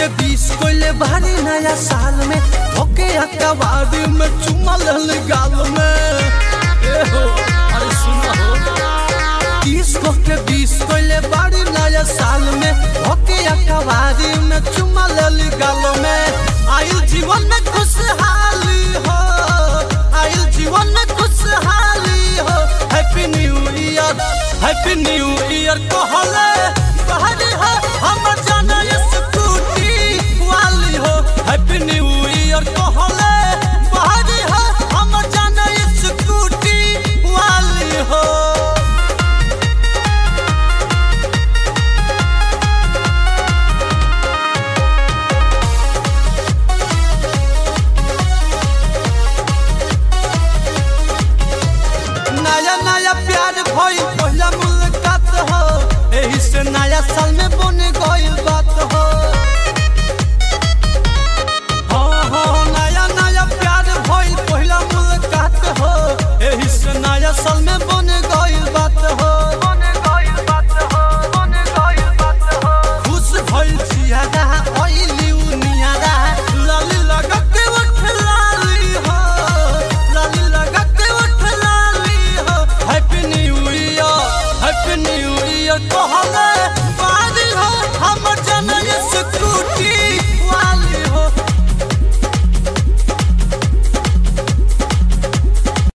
बीस कोइले भारी नया साल में धोके अकबारी में चुमा लल गाल में अरे सुना हो 30 के 20 कोइले भारी नया साल में धोके अकबारी में चुमा लल गाल में आइल जीवन में खुशहाली हो आइल जीवन में खुशहाली हो हैप्पी न्यू ईयर कहले